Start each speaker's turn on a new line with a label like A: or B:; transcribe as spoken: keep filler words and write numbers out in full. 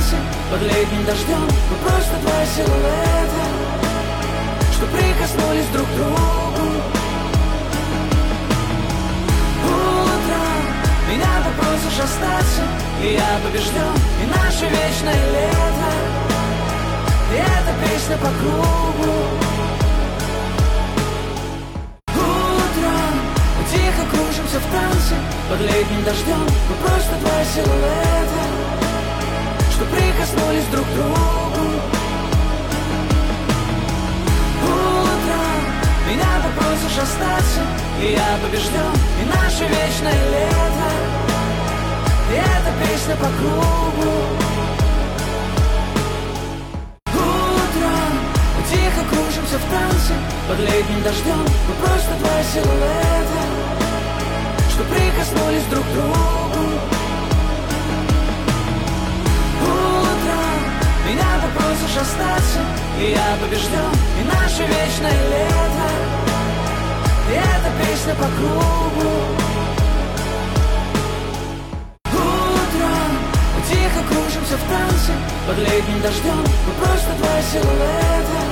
A: танце под летним дождем. Мы просто два силуэта, что прикоснулись друг к другу. Утром меня попросишь остаться, и я побежден, и наше вечное лето, и эта песня по кругу. Утром мы тихо кружимся в танце под летним дождем. Мы просто два силуэта, что прикоснулись друг к другу. Утром меня попросишь остаться, и я побежден, и наше вечное лето, и эта песня по кругу. Утром мы тихо кружимся в танце под летним дождем. Мы просто два силуэта, что прикоснулись друг к другу. Утром меня попросишь остаться, и я побежден, и наше вечное лето, и эта песня по кругу. Утром мы тихо кружимся в танце под летним дождем. Мы просто два силуэта,